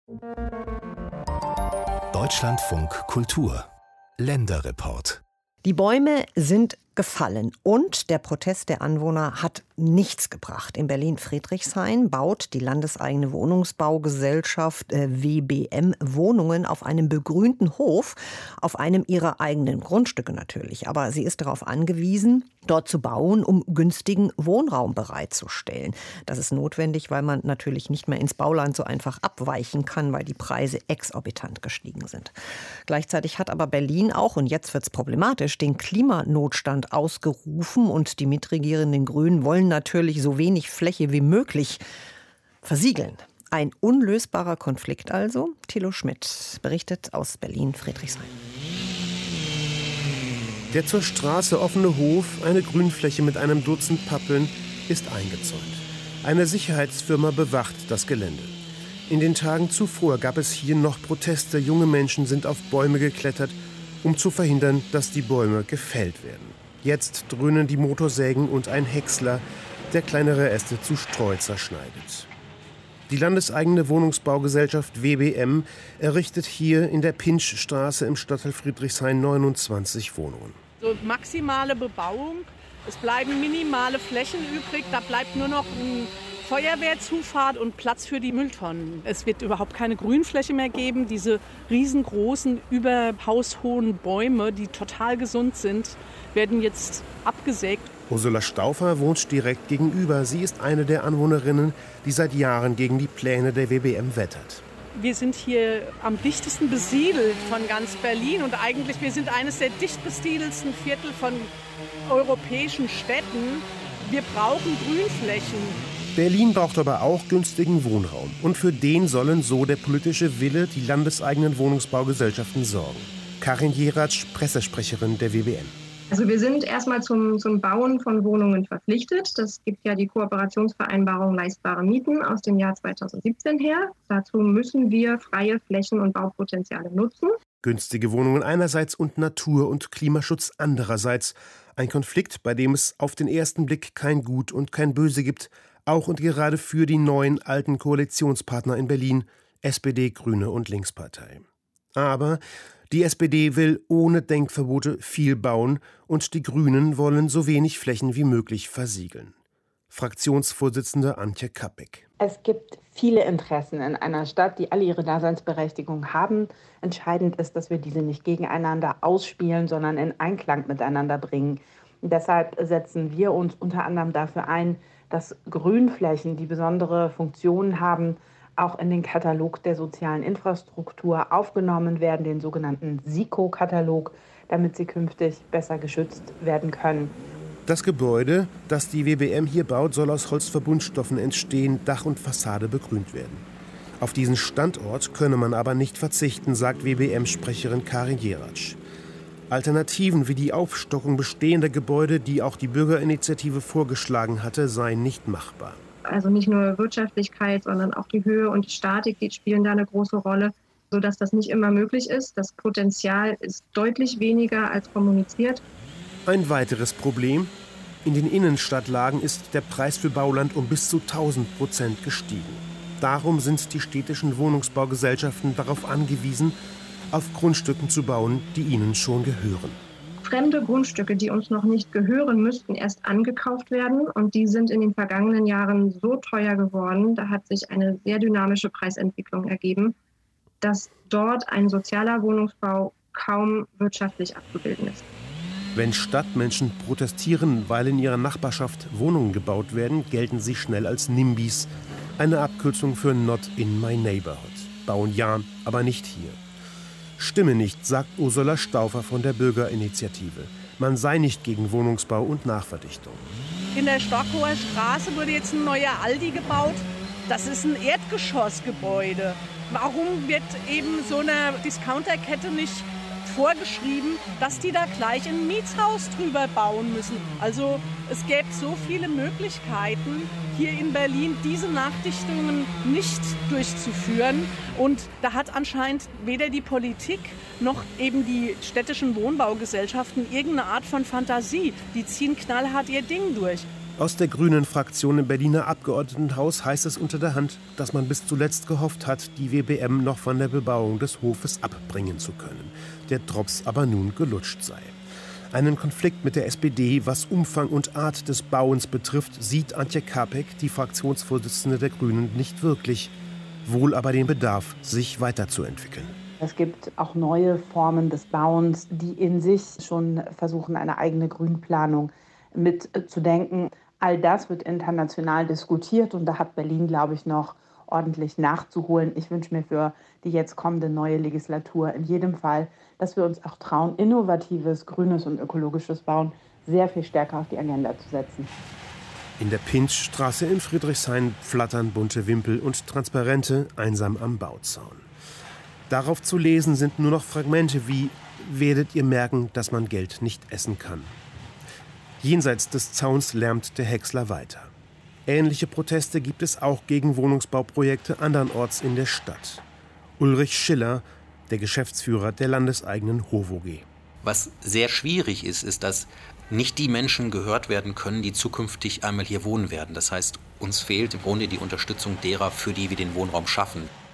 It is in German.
Deutschlandfunk Kultur Länderreport. Die Bäume sind gefallen und der Protest der Anwohner hat nichts gebracht. In Berlin-Friedrichshain baut die landeseigene Wohnungsbaugesellschaft WBM Wohnungen auf einem begrünten Hof, auf einem ihrer eigenen Grundstücke natürlich. Aber sie ist darauf angewiesen, dort zu bauen, um günstigen Wohnraum bereitzustellen. Das ist notwendig, weil man natürlich nicht mehr ins Bauland so einfach abweichen kann, weil die Preise exorbitant gestiegen sind. Gleichzeitig hat aber Berlin auch, und jetzt wird's problematisch, den Klimanotstand ausgerufen und die mitregierenden Grünen wollen natürlich so wenig Fläche wie möglich versiegeln. Ein unlösbarer Konflikt also. Thilo Schmidt berichtet aus Berlin-Friedrichshain. Der zur Straße offene Hof, eine Grünfläche mit einem Dutzend Pappeln, ist eingezäunt. Eine Sicherheitsfirma bewacht das Gelände. In den Tagen zuvor gab es hier noch Proteste. Junge Menschen sind auf Bäume geklettert, um zu verhindern, dass die Bäume gefällt werden. Jetzt dröhnen die Motorsägen und ein Häcksler, der kleinere Äste zu Streu zerschneidet. Die landeseigene Wohnungsbaugesellschaft WBM errichtet hier in der Pinschstraße im Stadtteil Friedrichshain 29 Wohnungen. So maximale Bebauung, es bleiben minimale Flächen übrig, da bleibt nur noch ein Feuerwehrzufahrt und Platz für die Mülltonnen. Es wird überhaupt keine Grünfläche mehr geben. Diese riesengroßen, überhaushohen Bäume, die total gesund sind, werden jetzt abgesägt. Ursula Stauffer wohnt direkt gegenüber. Sie ist eine der Anwohnerinnen, die seit Jahren gegen die Pläne der WBM wettert. Wir sind hier am dichtesten besiedelt von ganz Berlin und eigentlich wir sind eines der dicht besiedelsten Viertel von europäischen Städten. Wir brauchen Grünflächen. Berlin braucht aber auch günstigen Wohnraum. Und für den sollen, so der politische Wille, die landeseigenen Wohnungsbaugesellschaften sorgen. Karin Jeratsch, Pressesprecherin der WBM. Also wir sind erstmal zum Bauen von Wohnungen verpflichtet. Das gibt ja die Kooperationsvereinbarung Leistbare Mieten aus dem Jahr 2017 her. Dazu müssen wir freie Flächen und Baupotenziale nutzen. Günstige Wohnungen einerseits und Natur- und Klimaschutz andererseits. Ein Konflikt, bei dem es auf den ersten Blick kein Gut und kein Böse gibt. Auch und gerade für die neuen alten Koalitionspartner in Berlin, SPD, Grüne und Linkspartei. Aber die SPD will ohne Denkverbote viel bauen und die Grünen wollen so wenig Flächen wie möglich versiegeln. Fraktionsvorsitzende Antje Kappeck. Es gibt viele Interessen in einer Stadt, die alle ihre Daseinsberechtigung haben. Entscheidend ist, dass wir diese nicht gegeneinander ausspielen, sondern in Einklang miteinander bringen. Und deshalb setzen wir uns unter anderem dafür ein, dass Grünflächen, die besondere Funktionen haben, auch in den Katalog der sozialen Infrastruktur aufgenommen werden, den sogenannten SIKO-Katalog, damit sie künftig besser geschützt werden können. Das Gebäude, das die WBM hier baut, soll aus Holzverbundstoffen entstehen, Dach und Fassade begrünt werden. Auf diesen Standort könne man aber nicht verzichten, sagt WBM-Sprecherin Karin Jeratsch. Alternativen wie die Aufstockung bestehender Gebäude, die auch die Bürgerinitiative vorgeschlagen hatte, seien nicht machbar. Also nicht nur Wirtschaftlichkeit, sondern auch die Höhe und die Statik, die spielen da eine große Rolle, sodass das nicht immer möglich ist. Das Potenzial ist deutlich weniger als kommuniziert. Ein weiteres Problem: In den Innenstadtlagen ist der Preis für Bauland um bis zu 1000% gestiegen. Darum sind die städtischen Wohnungsbaugesellschaften darauf angewiesen, auf Grundstücken zu bauen, die ihnen schon gehören. Fremde Grundstücke, die uns noch nicht gehören, müssten erst angekauft werden. Und die sind in den vergangenen Jahren so teuer geworden, da hat sich eine sehr dynamische Preisentwicklung ergeben, dass dort ein sozialer Wohnungsbau kaum wirtschaftlich abzubilden ist. Wenn Stadtmenschen protestieren, weil in ihrer Nachbarschaft Wohnungen gebaut werden, gelten sie schnell als NIMBYs, eine Abkürzung für Not in my neighborhood. Bauen ja, aber nicht hier. Stimme nicht, sagt Ursula Stauffer von der Bürgerinitiative. Man sei nicht gegen Wohnungsbau und Nachverdichtung. In der Stockhoher Straße wurde jetzt ein neuer Aldi gebaut. Das ist ein Erdgeschossgebäude. Warum wird eben so einer Discounterkette nicht vorgeschrieben, dass die da gleich ein Mietshaus drüber bauen müssen? Also es gäbe so viele Möglichkeiten, hier in Berlin diese Nachdichtungen nicht durchzuführen. Und da hat anscheinend weder die Politik noch eben die städtischen Wohnbaugesellschaften irgendeine Art von Fantasie. Die ziehen knallhart ihr Ding durch. Aus der Grünen-Fraktion im Berliner Abgeordnetenhaus heißt es unter der Hand, dass man bis zuletzt gehofft hat, die WBM noch von der Bebauung des Hofes abbringen zu können. Der Drops aber nun gelutscht sei. Einen Konflikt mit der SPD, was Umfang und Art des Bauens betrifft, sieht Antje Kapek, die Fraktionsvorsitzende der Grünen, nicht wirklich. Wohl aber den Bedarf, sich weiterzuentwickeln. Es gibt auch neue Formen des Bauens, die in sich schon versuchen, eine eigene Grünplanung mitzudenken. All das wird international diskutiert und da hat Berlin, glaube ich, noch ordentlich nachzuholen. Ich wünsche mir für die jetzt kommende neue Legislatur in jedem Fall, dass wir uns auch trauen, innovatives, grünes und ökologisches Bauen sehr viel stärker auf die Agenda zu setzen. In der Pintschstraße in Friedrichshain flattern bunte Wimpel und Transparente einsam am Bauzaun. Darauf zu lesen sind nur noch Fragmente wie: werdet ihr merken, dass man Geld nicht essen kann. Jenseits des Zauns lärmt der Häcksler weiter. Ähnliche Proteste gibt es auch gegen Wohnungsbauprojekte andernorts in der Stadt. Ulrich Schiller, der Geschäftsführer der landeseigenen HOVOG. Was sehr schwierig ist, ist, dass nicht die Menschen gehört werden können, die zukünftig einmal hier wohnen werden. Das heißt, uns fehlt im Grunde die Unterstützung derer, für die wir den Wohnraum schaffen.